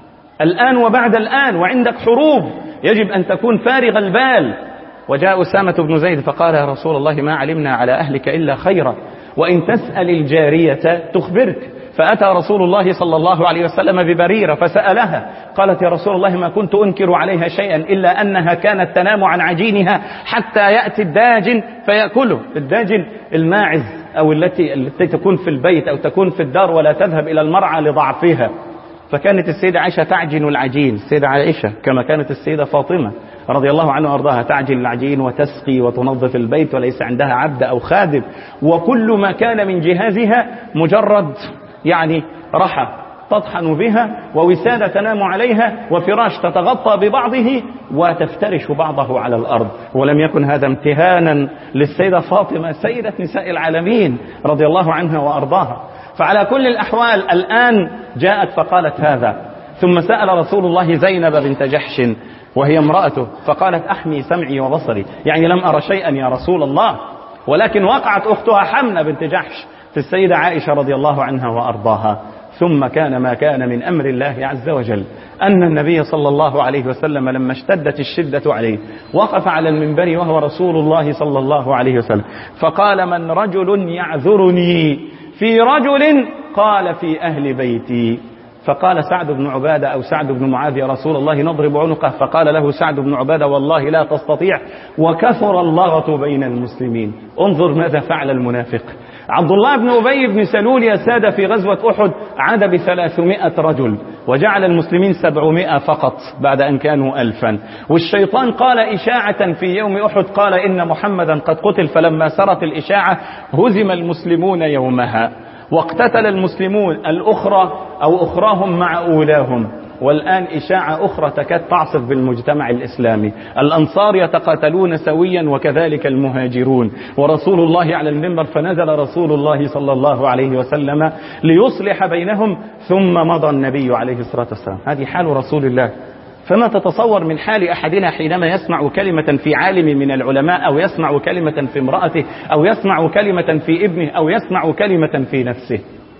الآن وبعد الآن، وعندك حروب، يجب أن تكون فارغ البال. وجاء أسامة بن زيد فقال يا رسول الله ما علمنا على أهلك إلا خيرا، وإن تسأل الجارية تخبرك. فأتى رسول الله صلى الله عليه وسلم ببريرة فسألها، قالت يا رسول الله ما كنت أنكر عليها شيئا إلا أنها كانت تنام عن عجينها حتى يأتي الداجن فيأكله. الداجن الماعز أو التي, التي تكون في البيت أو تكون في الدار ولا تذهب إلى المرعى لضعفها. فكانت السيدة عائشة تعجن العجين، السيدة عائشة كما كانت السيدة فاطمة رضي الله عنها وارضاها تعجن العجين وتسقي وتنظف البيت وليس عندها عبد أو خادم، وكل ما كان من جهازها مجرد يعني رحى تطحن بها ووسادة تنام عليها وفراش تتغطى ببعضه وتفترش بعضه على الأرض. ولم يكن هذا امتهانا للسيدة فاطمة سيدة نساء العالمين رضي الله عنها وأرضاها. فعلى كل الأحوال الآن جاءت فقالت هذا. ثم سأل رسول الله زينب بنت جحش وهي امرأته فقالت أحمي سمعي وبصري، يعني لم أرى شيئا يا رسول الله. ولكن وقعت أختها حمنة بنت جحش في السيدة عائشة رضي الله عنها وأرضاها. ثم كان ما كان من أمر الله عز وجل أن النبي صلى الله عليه وسلم لما اشتدت الشدة عليه وقف على المنبر وهو رسول الله صلى الله عليه وسلم فقال من رجل يعذرني في رجل؟ قال في أهل بيتي. فقال سعد بن عبادة أو سعد بن معاذ يا رسول الله نضرب عنقه، فقال له سعد بن عبادة والله لا تستطيع وكثر اللغط بين المسلمين. انظر ماذا فعل المنافق. عبد الله بن أبي بن سلول يا سادة في غزوة أحد عاد بثلاثمائة رجل وجعل المسلمين سبعمائة فقط بعد أن كانوا ألفا. والشيطان قال إشاعة في يوم أحد قال إن محمدا قد قتل، فلما سرت الإشاعة هزم المسلمون يومها واقتتل المسلمون الأخرى أو أخراهم مع أولاهم. والآن إشاعة أخرى تكاد تعصف بالمجتمع الإسلامي، الأنصار يتقاتلون سويا وكذلك المهاجرون، ورسول الله على المنبر فنزل رسول الله صلى الله عليه وسلم ليصلح بينهم ثم مضى النبي عليه الصلاة والسلام. هذه حال رسول الله. فما تتصور من حال أحدنا حينما يسمع كلمة في عالم من العلماء أو يسمع كلمة في امرأته أو يسمع كلمة في ابنه أو يسمع كلمة في نفسه،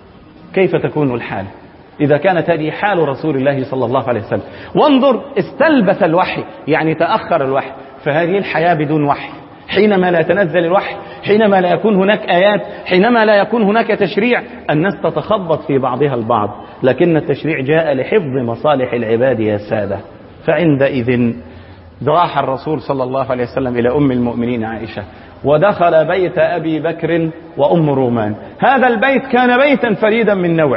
كيف تكون الحال إذا كانت هذه حال رسول الله صلى الله عليه وسلم؟ وانظر استلبث الوحي، يعني تأخر الوحي. فهذه الحياة بدون وحي، حينما لا يتنزل الوحي، حينما لا يكون هناك آيات، حينما لا يكون هناك تشريع، الناس تتخبط في بعضها البعض. لكن التشريع جاء لحفظ مصالح العباد يا سادة. فعندئذ راح الرسول صلى الله عليه وسلم إلى أم المؤمنين عائشة ودخل بيت أبي بكر وأم رومان. هذا البيت كان بيتا فريدا من نوعه،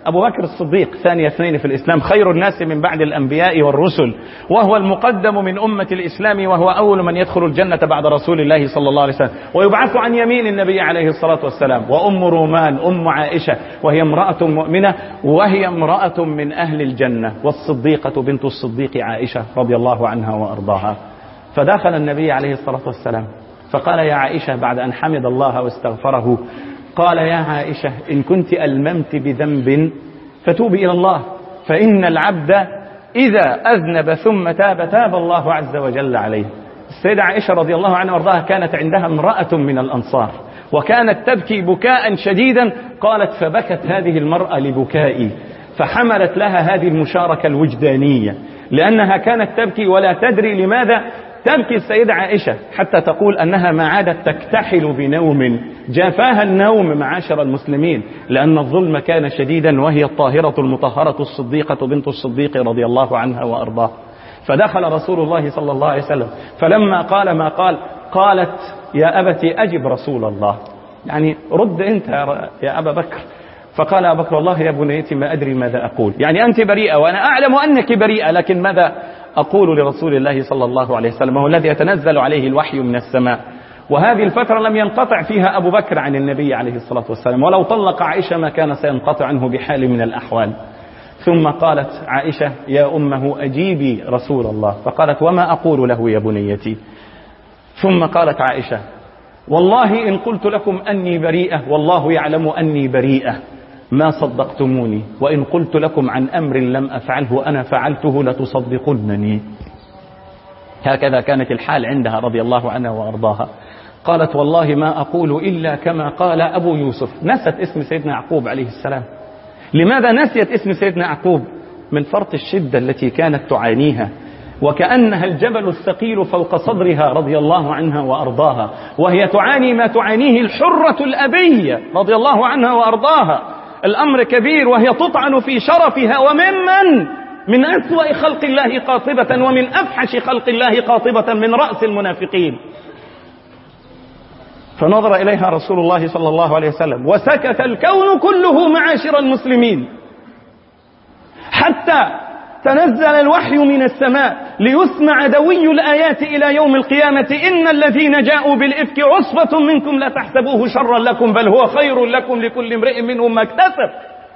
أبو بكر الصديق ثاني اثنين في الإسلام، خير الناس من بعد الأنبياء والرسل، وهو المقدم من أمة الإسلام، وهو أول من يدخل الجنة بعد رسول الله صلى الله عليه وسلم، ويبعث عن يمين النبي عليه الصلاة والسلام. وأم رومان أم عائشة، وهي امرأة مؤمنة، وهي امرأة من أهل الجنة، والصديقة بنت الصديق عائشة رضي الله عنها وأرضاها. فدخل النبي عليه الصلاة والسلام فقال يا عائشة بعد أن حمد الله واستغفره، قال يا عائشة إن كنت ألممت بذنب فتوبي إلى الله، فإن العبد إذا أذنب ثم تاب تاب الله عز وجل عليه. السيدة عائشة رضي الله عنها وارضاها كانت عندها امرأة من الأنصار، وكانت تبكي بكاء شديدا، قالت فبكت هذه المرأة لبكائي، فحملت لها هذه المشاركة الوجدانية، لأنها كانت تبكي ولا تدري لماذا تبكي السيدة عائشة، حتى تقول أنها ما عادت تكتحل بنوم، جافاها النوم معاشر المسلمين، لأن الظلم كان شديدا، وهي الطاهرة المطهرة الصديقة بنت الصديق رضي الله عنها وأرضاه. فدخل رسول الله صلى الله عليه وسلم، فلما قال ما قال قالت يا أبتي أجب رسول الله، يعني رد أنت يا أبا بكر. فقال أبا بكر والله يا بنيتي ما أدري ماذا أقول، يعني أنت بريئة وأنا أعلم أنك بريئة، لكن ماذا أقول لرسول الله صلى الله عليه وسلم، هو الذي يتنزل عليه الوحي من السماء. وهذه الفترة لم ينقطع فيها أبو بكر عن النبي عليه الصلاة والسلام، ولو طلق عائشة ما كان سينقطع عنه بحال من الأحوال. ثم قالت عائشة يا أمه أجيبي رسول الله، فقالت وما أقول له يا بنيتي. ثم قالت عائشة والله إن قلت لكم أني بريئة والله يعلم أني بريئة ما صدقتموني، وإن قلت لكم عن أمر لم أفعله أنا فعلته لتصدقنني. هكذا كانت الحال عندها رضي الله عنها وأرضاها. قالت والله ما أقول إلا كما قال أبو يوسف. نست اسم سيدنا يعقوب عليه السلام. لماذا نسيت اسم سيدنا يعقوب؟ من فرط الشدة التي كانت تعانيها، وكأنها الجبل الثقيل فوق صدرها رضي الله عنها وأرضاها، وهي تعاني ما تعانيه الحرة الأبية رضي الله عنها وأرضاها. الأمر كبير، وهي تطعن في شرفها، وممن من أسوأ خلق الله قاطبة، ومن أفحش خلق الله قاطبة، من رأس المنافقين. فنظر إليها رسول الله صلى الله عليه وسلم وسكت الكون كله معاشر المسلمين، حتى تنزل الوحي من السماء ليسمع دوي الآيات إلى يوم القيامة. إن الذين جاءوا بالإفك عصبة منكم لا تحسبوه شرا لكم بل هو خير لكم لكل امرئ منهم ما اكتسب.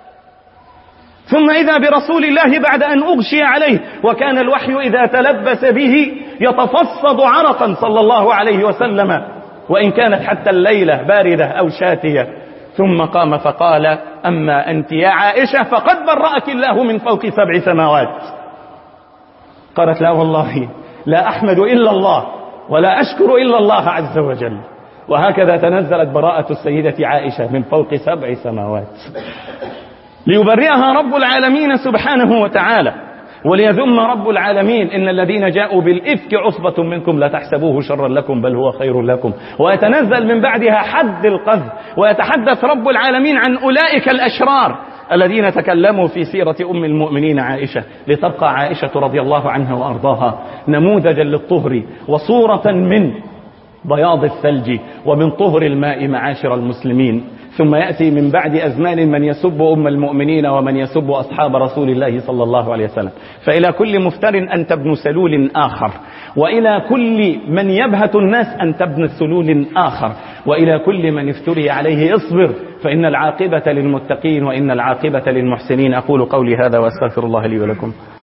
ثم إذا برسول الله بعد أن أغشي عليه، وكان الوحي إذا تلبس به يتفصد عرقا صلى الله عليه وسلم، وإن كانت حتى الليلة باردة أو شاتية. ثم قام فقال أما أنت يا عائشة فقد برأك الله من فوق سبع سماوات. قالت لا والله لا أحمد إلا الله ولا أشكر إلا الله عز وجل. وهكذا تنزلت براءة السيدة عائشة من فوق سبع سماوات ليبرئها رب العالمين سبحانه وتعالى، وليذم رب العالمين إن الذين جاءوا بالإفك عصبة منكم لا تحسبوه شرا لكم بل هو خير لكم. ويتنزل من بعدها حد القذف، ويتحدث رب العالمين عن أولئك الأشرار الذين تكلموا في سيرة أم المؤمنين عائشة، لتبقى عائشة رضي الله عنها وأرضاها نموذجا للطهر وصورة من بياض الثلج ومن طهر الماء معاشر المسلمين. ثم يأتي من بعد أزمان من يسب أم المؤمنين ومن يسب أصحاب رسول الله صلى الله عليه وسلم. فإلى كل مفتر أنت ابن سلول آخر، وإلى كل من يبهت الناس أنت ابن سلول آخر، وإلى كل من افتري عليه اصبر فإن العاقبة للمتقين وإن العاقبة للمحسنين. أقول قولي هذا وأستغفر الله لي ولكم.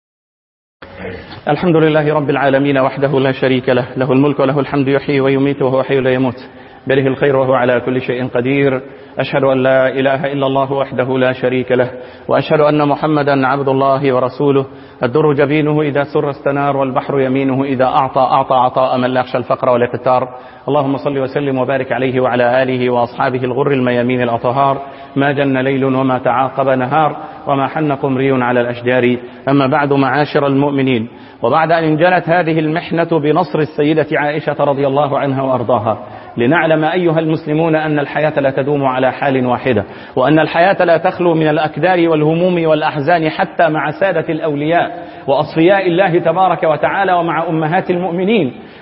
الحمد لله رب العالمين وحده لا شريك له، له الملك وله الحمد يحيي ويميت وهو حي لا يموت، بيده الخير وهو على كل شيء قدير. أشهد أن لا إله إلا الله وحده لا شريك له، وأشهد أن محمدا عبد الله ورسوله. الدر جبينه إذا سر استنار، والبحر يمينه إذا أعطى أعطى عطاء من لا يخشى الفقر ولا يقتار. اللهم صل وسلم وبارك عليه وعلى آله وأصحابه الغر الميامين الأطهار. ما جن ليل وما تعاقب نهار، وما حن قمري على الأشجار. أما بعد معاشر المؤمنين، وبعد أن انجلت هذه المحنة بنصر السيدة عائشة رضي الله عنها وأرضاها، لنعلم أيها المسلمون أن الحياة لا تدوم على حال واحدة، وأن الحياة لا تخلو من الأكدار والهموم والأحزان، حتى مع سادة الأولياء وأصفياء الله تبارك وتعالى ومع أمهات المؤمنين.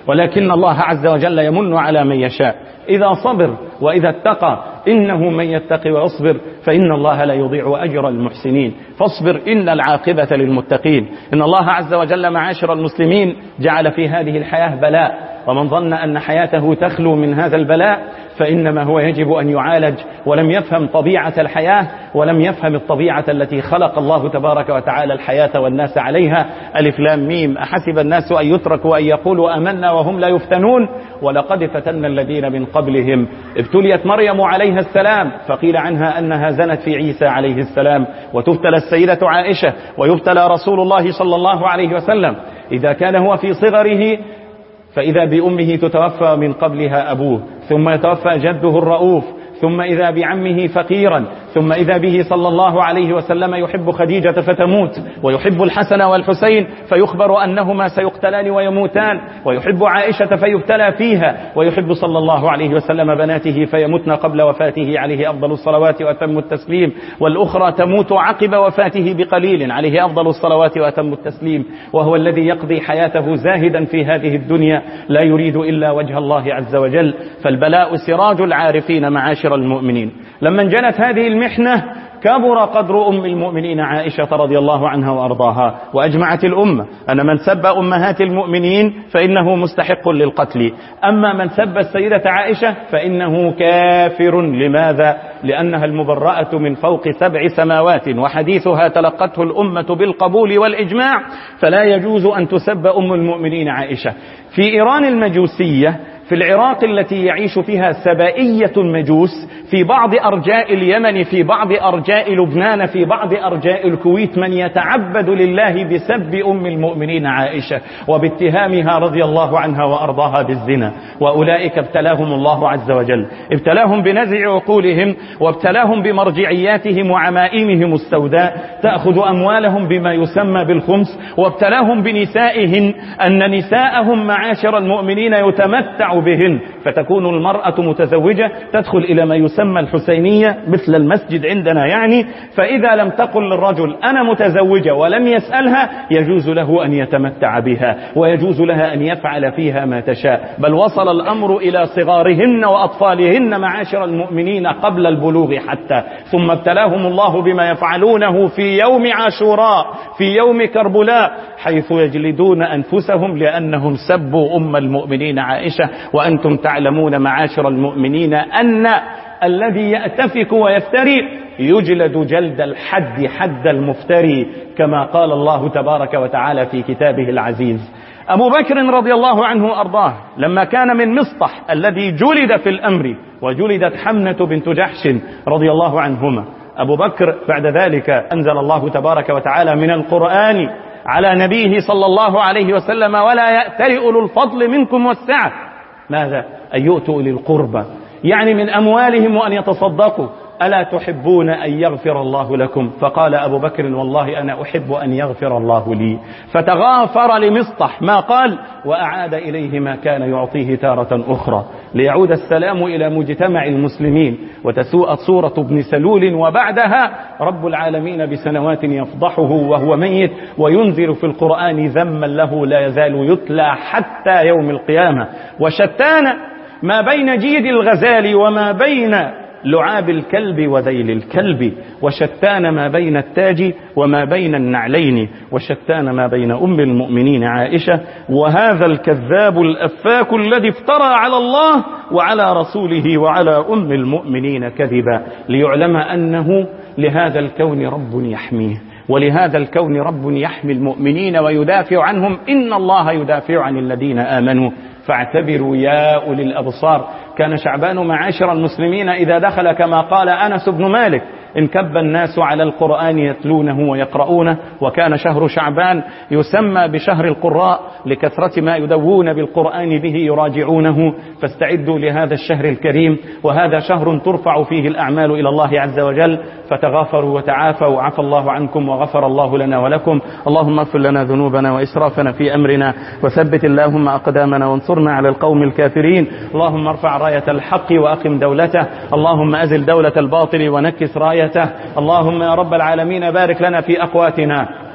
ولكن الله عز وجل يمن على من يشاء إذا صبر وإذا اتقى، إنه من يتقي ويصبر فإن الله لا يضيع أجر المحسنين. فاصبر إن العاقبة للمتقين. إن الله عز وجل معاشر المسلمين جعل في هذه الحياة بلاء، ومن ظن أن حياته تخلو من هذا البلاء فإنما هو يجب أن يعالج، ولم يفهم طبيعة الحياة ولم يفهم الطبيعة التي خلق الله تبارك وتعالى الحياة والناس عليها. ألف لام ميم، أحسب الناس أن يتركوا أن يقولوا آمنا وهم لا يفتنون ولقد فتنا الذين من قبلهم. ابتليت مريم عليها السلام فقيل عنها أنها زنت في عيسى عليه السلام، وتبتلى السيدة عائشة، ويبتلى رسول الله صلى الله عليه وسلم إذا كان هو في صغره فإذا بأمه تتوفى من قبلها أبوه، ثم يتوفى جده الرؤوف، ثم إذا بعمه فقيرا، ثم إذا به صلى الله عليه وسلم يحب خديجة فتموت، ويحب الحسن والحسين فيخبر أنهما سيقتلان ويموتان، ويحب عائشة فيبتلى فيها، ويحب صلى الله عليه وسلم بناته فيمتن قبل وفاته عليه أفضل الصلوات وأتم التسليم، والأخرى تموت عقب وفاته بقليل عليه أفضل الصلوات وأتم التسليم، وهو الذي يقضي حياته زاهدا في هذه الدنيا لا يريد إلا وجه الله عز وجل. فالبلاء سراج العارفين معاشر المؤمنين. لما انجلت هذه المحنة كبر قدر أم المؤمنين عائشة رضي الله عنها وأرضاها، وأجمعت الأمة أن من سب أمهات المؤمنين فإنه مستحق للقتل، أما من سب السيدة عائشة فإنه كافر. لماذا؟ لأنها المبرأة من فوق سبع سماوات، وحديثها تلقته الأمة بالقبول والإجماع، فلا يجوز أن تسب أم المؤمنين عائشة. في إيران المجوسية، في العراق التي يعيش فيها سبائية المجوس، في بعض أرجاء اليمن، في بعض أرجاء لبنان، في بعض أرجاء الكويت، من يتعبد لله بسب أم المؤمنين عائشة وباتهامها رضي الله عنها وأرضاها بالزنا، وأولئك ابتلاهم الله عز وجل، ابتلاهم بنزع عقولهم، وابتلاهم بمرجعياتهم وعمائمهم السوداء تأخذ أموالهم بما يسمى بالخمس، وابتلاهم بنسائهم أن نساءهم معاشر المؤمنين يتمتع بهن، فتكون المرأة متزوجة تدخل إلى ما يسمى الحسينية مثل المسجد عندنا يعني، فإذا لم تقل للرجل أنا متزوجة ولم يسألها يجوز له أن يتمتع بها، ويجوز لها أن يفعل فيها ما تشاء، بل وصل الأمر إلى صغارهن وأطفالهن معاشر المؤمنين قبل البلوغ حتى. ثم ابتلاهم الله بما يفعلونه في يوم عاشوراء، في يوم كربلاء، حيث يجلدون أنفسهم لأنهم سبوا أم المؤمنين عائشة. وأنتم تعلمون معاشر المؤمنين أن الذي يأتفك ويفتري يجلد جلد الحد حد المفتري، كما قال الله تبارك وتعالى في كتابه العزيز. أبو بكر رضي الله عنه أرضاه لما كان من مصطح الذي جلد في الأمر، وجلدت حمنة بنت جحش رضي الله عنهما، أبو بكر بعد ذلك أنزل الله تبارك وتعالى من القرآن على نبيه صلى الله عليه وسلم ولا يأتل أولو الفضل منكم والسعة، ماذا؟ أن يؤتوا أولي القربى، يعني من أموالهم وأن يتصدقوا. ألا تحبون أن يغفر الله لكم؟ فقال أبو بكر والله أنا أحب أن يغفر الله لي، فتغافر لمصطح ما قال، وأعاد إليه ما كان يعطيه تارة أخرى، ليعود السلام إلى مجتمع المسلمين وتسوء صورة ابن سلول. وبعدها رب العالمين بسنوات يفضحه وهو ميت، وينذر في القرآن ذما له لا يزال يتلى حتى يوم القيامة. وشتان ما بين جيد الغزال وما بين لعاب الكلب وذيل الكلب، وشتان ما بين التاج وما بين النعلين، وشتان ما بين أم المؤمنين عائشة وهذا الكذاب الأفاك الذي افترى على الله وعلى رسوله وعلى أم المؤمنين كذبا، ليعلم أنه لهذا الكون رب يحميه، ولهذا الكون رب يحمي المؤمنين ويدافع عنهم، إن الله يدافع عن الذين آمنوا فاعتبروا يا أولي الأبصار. كان شعبان معاشر المسلمين إذا دخل كما قال أنس بن مالك انكب الناس على القرآن يتلونه ويقرؤونه، وكان شهر شعبان يسمى بشهر القراء لكثرة ما يدوون بالقرآن به يراجعونه، فاستعدوا لهذا الشهر الكريم، وهذا شهر ترفع فيه الأعمال إلى الله عز وجل، فتغافروا وتعافوا، عفى الله عنكم وغفر الله لنا ولكم. اللهم اغفر لنا ذنوبنا وإسرافنا في أمرنا، وثبت اللهم أقدامنا وانصرنا على القوم الكافرين. اللهم ارفع راية الحق وأقم دولته، اللهم أزل دولة الباطل ونكس رايته. اللهم يا رب العالمين بارك لنا في أقواتنا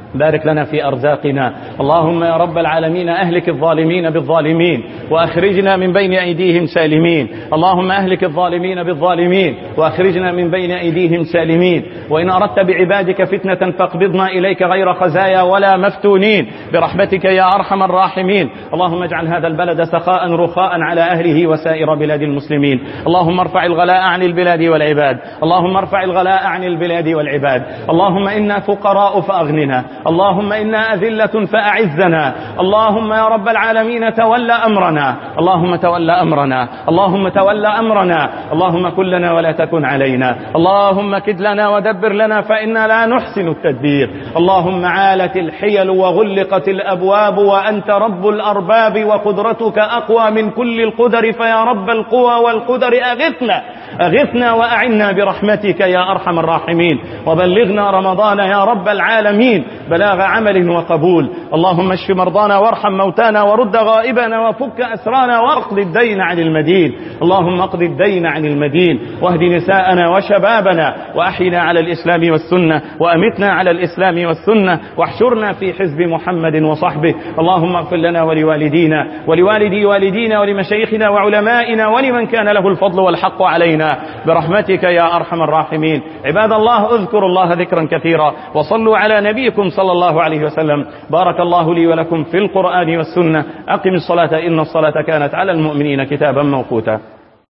بارك لنا في أرزاقنا. اللهم يا رب العالمين أهلك الظالمين بالظالمين وأخرجنا من بين أيديهم سالمين. اللهم أهلك الظالمين بالظالمين وأخرجنا من بين أيديهم سالمين. وإن أردت بعبادك فتنة فاقبضنا إليك غير خزايا ولا مفتونين برحمتك يا أرحم الراحمين. اللهم اجعل هذا البلد سخاء رخاء على أهله وسائر بلاد المسلمين. اللهم ارفع الغلاء عن البلاد والعباد. اللهم ارفع الغلاء عن البلاد والعباد. اللهم إنا فقراء فأغننا. اللهم إنا أذلة فأعزنا. اللهم يا رب العالمين تولى أمرنا. اللهم تولى أمرنا. اللهم تولى أمرنا. اللهم كن لنا ولا تكن علينا. اللهم كد لنا ودبر لنا فإنا لا نحسن التدبير. اللهم عالت الحيل وغلقت الأبواب وأنت رب الأرباب وقدرتك أقوى من كل القدر، فيا رب القوى والقدر أغثنا أغثنا وأعنا برحمتك يا أرحم الراحمين. وبلغنا رمضان يا رب العالمين بلاغ عمل وقبول. اللهم اشف مرضانا وارحم موتانا ورد غائبنا وفك أسرانا واقض الدين عن المدين. اللهم اقض الدين عن المدين واهد نساءنا وشبابنا وأحينا على الإسلام والسنة وأمتنا على الإسلام والسنة واحشرنا في حزب محمد وصحبه. اللهم اغفر لنا ولوالدينا ولوالدي والدينا ولمشايخنا وعلمائنا ولمن كان له الفضل والحق علينا برحمتك يا أرحم الراحمين. عباد الله اذكروا الله ذكرا كثيرا وصلوا على نبيكم صلى الله عليه وسلم. بارك الله لي ولكم في القرآن والسنة. أقم الصلاة إن الصلاة كانت على المؤمنين كتابا موقوتا.